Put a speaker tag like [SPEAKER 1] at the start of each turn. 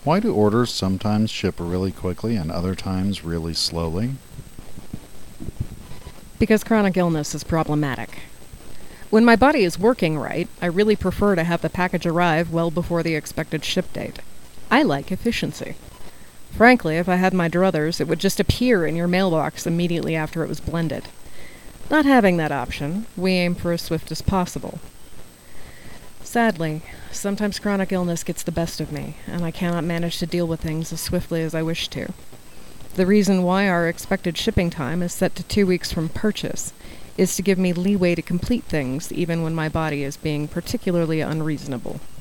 [SPEAKER 1] Why do orders sometimes ship really quickly and other times really slowly?
[SPEAKER 2] Because chronic illness is problematic. When my body is working right, I really prefer to have the package arrive well before the expected ship date. I like efficiency. Frankly, if I had my druthers, it would just appear in your mailbox immediately after it was blended. Not having that option, we aim for as swift as possible. Sadly, sometimes chronic illness gets the best of me, and I cannot manage to deal with things as swiftly as I wish to. The reason why our expected shipping time is set to 2 weeks from purchase is to give me leeway to complete things even when my body is being particularly unreasonable.